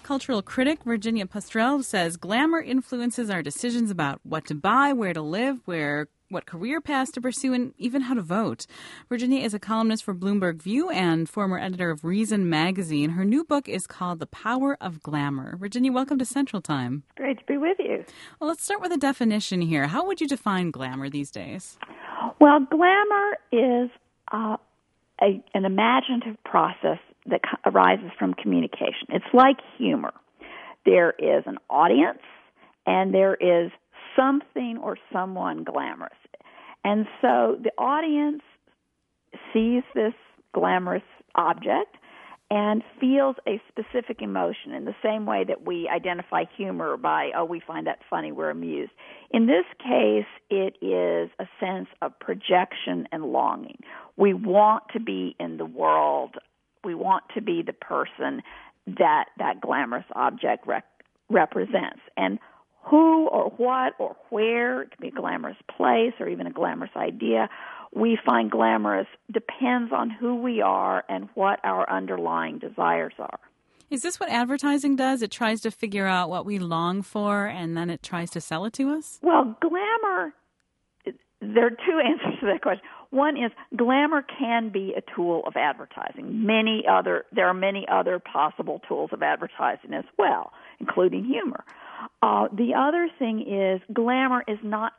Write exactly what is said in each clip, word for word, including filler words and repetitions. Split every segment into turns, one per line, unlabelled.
Cultural critic Virginia Pastrell says glamour influences our decisions about what to buy, where to live, where what career paths to pursue, and even how to vote. Virginia is a columnist for Bloomberg View and former editor of Reason magazine. Her new book is called The Power of Glamour. Virginia, welcome to Central Time.
Great to be with you.
Well, let's start with a definition here. How would you define glamour these days?
Well, glamour is uh, a, an imaginative process that arises from communication. It's like humor. There is an audience, and there is something or someone glamorous. And so the audience sees this glamorous object and feels a specific emotion in the same way that we identify humor by, oh, we find that funny, we're amused. In this case, it is a sense of projection and longing. We want to be in the world. We want to be the person that that glamorous object rec- represents. And who or what or where, it can be a glamorous place or even a glamorous idea, we find glamorous depends on who we are and what our underlying desires are.
Is this what advertising does? It tries to figure out what we long for and then it tries to sell it to us?
Well, glamour, there are two answers to that question. One is glamour can be a tool of advertising. Many other, there are many other possible tools of advertising as well, including humor. Uh, the other thing is glamour is not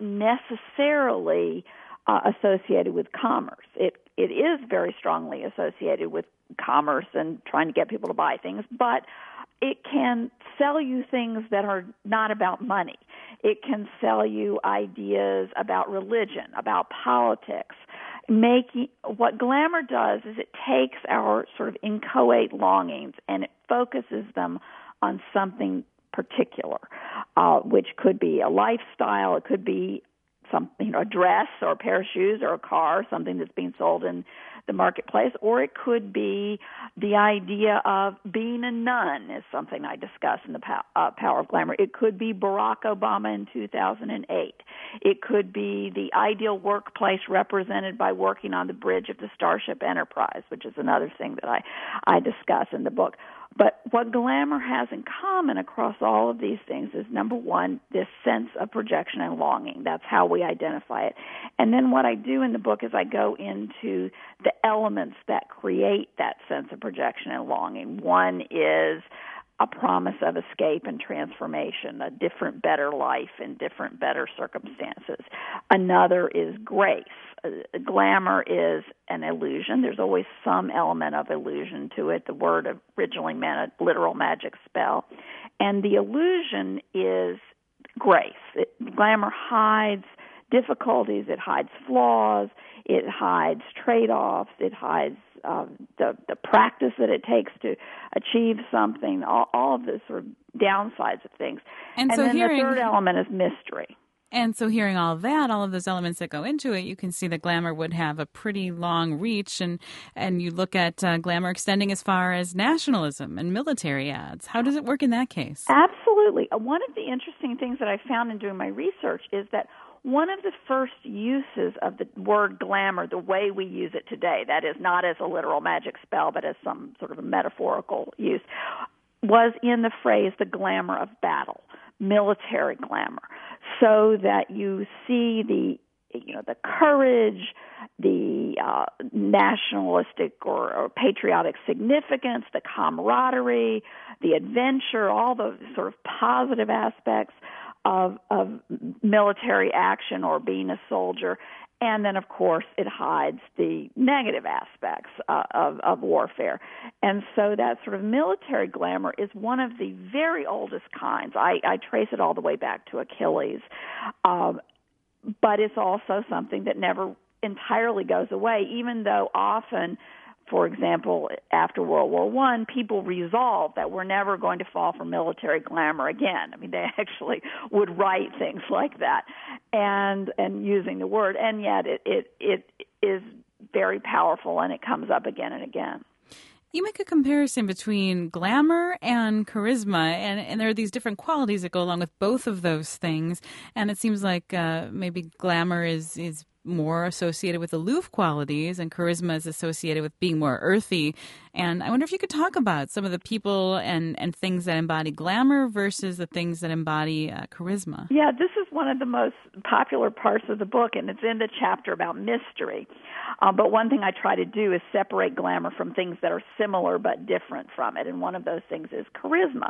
necessarily uh, associated with commerce. It it is very strongly associated with commerce and trying to get people to buy things, but it can sell you things that are not about money. It can sell you ideas about religion, about politics. Making what glamour does is it takes our sort of inchoate longings and it focuses them on something particular, uh, which could be a lifestyle, it could be something, you know, a dress or a pair of shoes or a car, something that's being sold in the marketplace, or it could be the idea of being a nun is something I discuss in the pow- uh, Power of Glamour. It could be Barack Obama in two thousand eight. It could be the ideal workplace represented by working on the bridge of the Starship Enterprise, which is another thing that I, I discuss in the book. But what glamour has in common across all of these things is, number one, this sense of projection and longing. That's how we identify it. And then what I do in the book is I go into the elements that create that sense of projection and longing. One is a promise of escape and transformation, a different, better life in different, better circumstances. Another is grace. Uh, glamour is an illusion. There's always some element of illusion to it. The word originally meant a literal magic spell. And the illusion is grace. It, glamour hides difficulties. It hides flaws. It hides trade-offs. It hides uh, the the practice that it takes to achieve something. All, all of the sort of downsides of things.
And,
and
so
then
hearing,
the third element is mystery.
And so hearing all of that, all of those elements that go into it, you can see that glamour would have a pretty long reach. And, and you look at uh, glamour extending as far as nationalism and military ads. How does it work in that case?
Absolutely. One of the interesting things that I found in doing my research is that one of the first uses of the word glamour, the way we use it today, that is not as a literal magic spell, but as some sort of a metaphorical use, was in the phrase the glamour of battle, military glamour, so that you see the you know the courage, the uh, nationalistic or, or patriotic significance, the camaraderie, the adventure, all the sort of positive aspects of of military action or being a soldier. And then, of course, it hides the negative aspects uh, of, of warfare. And so that sort of military glamour is one of the very oldest kinds. I, I trace it all the way back to Achilles. Um, but it's also something that never entirely goes away, even though often, for example, after World War One, people resolved that we're never going to fall for military glamour again. I mean, they actually would write things like that, and and using the word, and yet it it, it is very powerful, and it comes up again and again.
You make a comparison between glamour and charisma, and, and there are these different qualities that go along with both of those things. And it seems like uh, maybe glamour is is more associated with aloof qualities, and charisma is associated with being more earthy. And I wonder if you could talk about some of the people and, and things that embody glamour versus the things that embody uh, charisma.
Yeah, this is one of the most popular parts of the book, and it's in the chapter about mystery. Uh, but one thing I try to do is separate glamour from things that are similar but different from it, and one of those things is charisma.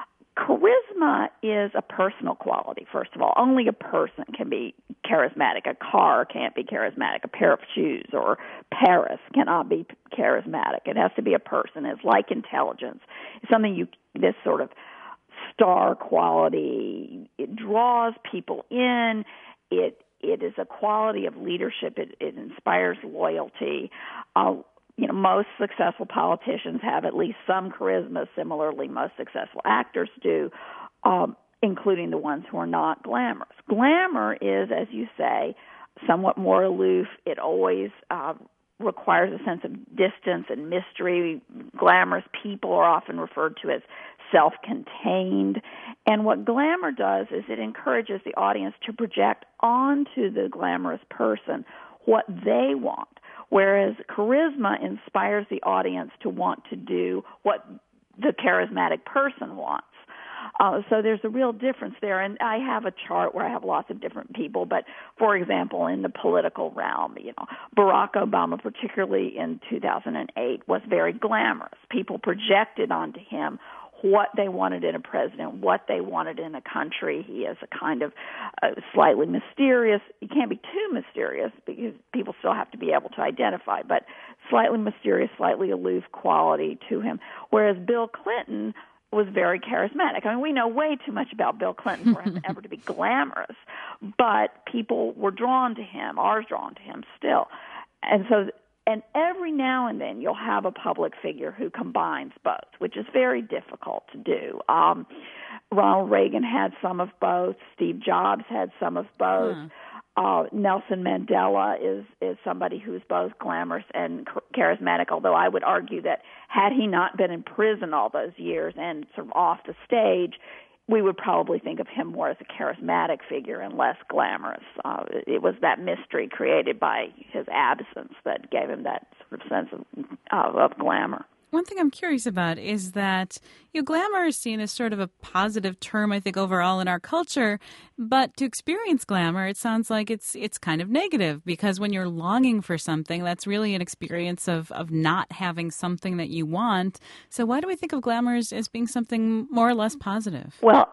Charisma is a personal quality, first of all. Only a person can be charismatic. A car can't be charismatic. A pair of shoes or Paris cannot be charismatic. It has to be a person. It's like intelligence. It's something you, this sort of star quality, it draws people in. It It is a quality of leadership. It, it inspires loyalty. Uh, You know, most successful politicians have at least some charisma. Similarly, most successful actors do, um, including the ones who are not glamorous. Glamour is, as you say, somewhat more aloof. It always uh, requires a sense of distance and mystery. Glamorous people are often referred to as self-contained. And what glamour does is it encourages the audience to project onto the glamorous person what they want, whereas charisma inspires the audience to want to do what the charismatic person wants. Uh, so there's a real difference there, and I have a chart where I have lots of different people, but for example, in the political realm, you know, Barack Obama, particularly in two thousand eight, was very glamorous. People projected onto him what they wanted in a president, what they wanted in a country. He is a kind of uh, slightly mysterious. He can't be too mysterious because people still have to be able to identify, but slightly mysterious, slightly aloof quality to him. Whereas Bill Clinton was very charismatic. I mean, we know way too much about Bill Clinton for him ever to be glamorous, but people were drawn to him, are drawn to him still. And so And every now and then you'll have a public figure who combines both, which is very difficult to do. Um, Ronald Reagan had some of both. Steve Jobs had some of both. Hmm. Uh, Nelson Mandela is, is somebody who is both glamorous and charismatic, although I would argue that had he not been in prison all those years and sort of off the stage, we would probably think of him more as a charismatic figure and less glamorous. Uh, it was that mystery created by his absence that gave him that sort of sense of, uh, of glamour.
One thing I'm curious about is that, you know, glamour is seen as sort of a positive term, I think, overall in our culture. But to experience glamour, it sounds like it's it's kind of negative, because when you're longing for something, that's really an experience of, of not having something that you want. So why do we think of glamour as, as being something more or less positive?
Well,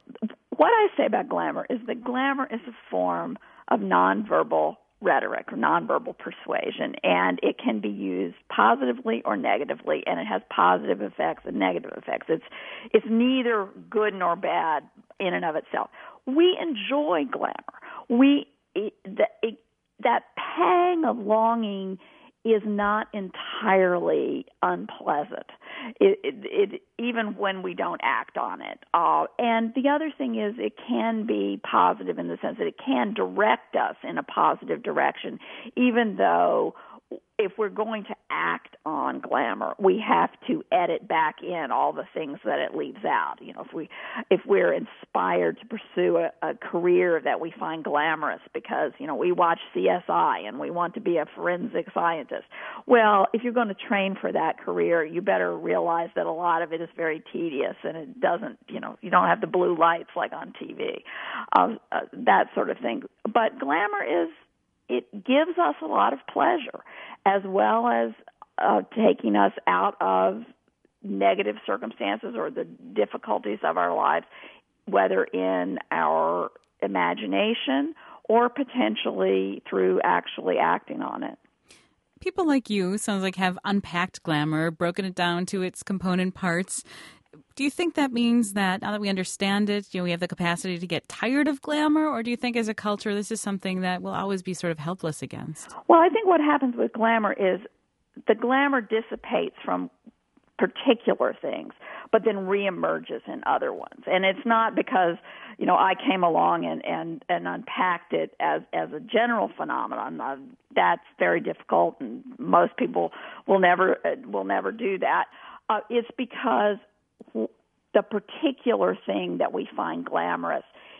what I say about glamour is that glamour is a form of nonverbal rhetoric or nonverbal persuasion, and it can be used positively or negatively, and it has positive effects and negative effects. It's it's neither good nor bad in and of itself. We enjoy glamour. We it, the, it, that pang of longing is not entirely unpleasant, it, it, it, even when we don't act on it. Uh, and the other thing is it can be positive in the sense that it can direct us in a positive direction, even though if we're going to act on glamour, we have to edit back in all the things that it leaves out. You know, if we if we're inspired to pursue a, a career that we find glamorous because, you know, we watch C S I and we want to be a forensic scientist. Well, if you're going to train for that career, you better realize that a lot of it is very tedious and it doesn't, you know, you don't have the blue lights like on T V, uh, uh, that sort of thing. But glamour is, it gives us a lot of pleasure, as well as uh, taking us out of negative circumstances or the difficulties of our lives, whether in our imagination or potentially through actually acting on it.
People like you, sounds like, have unpacked glamour, broken it down to its component parts. Do you think that means that now that we understand it, you know, we have the capacity to get tired of glamour, or do you think as a culture this is something that we'll always be sort of helpless against?
Well, I think what happens with glamour is the glamour dissipates from particular things, but then reemerges in other ones. And it's not because, you know, I came along and, and, and unpacked it as, as a general phenomenon. Uh, that's very difficult, and most people will never uh, will never do that. Uh, it's because the particular thing that we find glamorous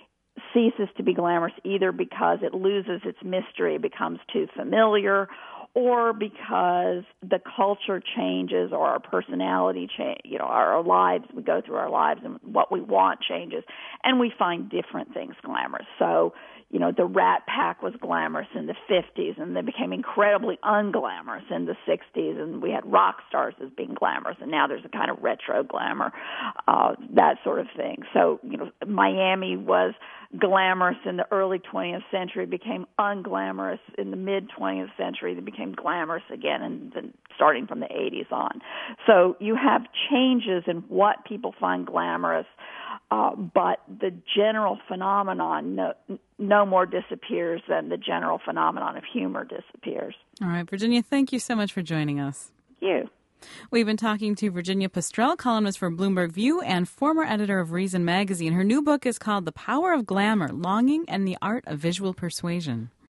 ceases to be glamorous either because it loses its mystery, it becomes too familiar, or because the culture changes or our personality change, you know, our, our lives, we go through our lives and what we want changes, and we find different things glamorous. So, you know, the Rat Pack was glamorous in the fifties, and they became incredibly unglamorous in the sixties, and we had rock stars as being glamorous, and now there's a kind of retro glamour, uh, that sort of thing. So, you know, Miami was glamorous in the early twentieth century, became unglamorous in the mid-twentieth century, they became glamorous again, and then starting from the eighties on. So you have changes in what people find glamorous, uh, but the general phenomenon no, no more disappears than the general phenomenon of humor disappears.
All right, Virginia, thank you so much for joining us.
Thank you.
We've been talking to Virginia Postrel, columnist for Bloomberg View and former editor of Reason Magazine. Her new book is called The Power of Glamour, Longing and the Art of Visual Persuasion.